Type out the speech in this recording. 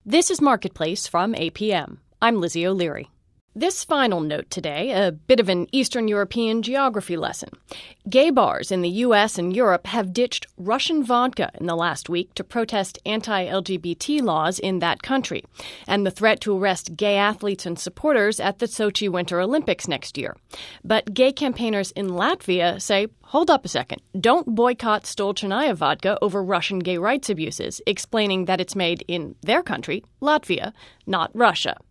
This is Marketplace from APM. I'm Lizzie O'Leary. This final note today, a bit of an Eastern European geography lesson. Gay bars in the U.S. and Europe have ditched Russian vodka in the last week to protest anti-LGBT laws in that country and the threat to arrest gay athletes and supporters at the Sochi Winter Olympics next year. But gay campaigners in Latvia say, hold up a second, don't boycott Stolchenaya vodka over Russian gay rights abuses, explaining that it's made in their country, Latvia, not Russia.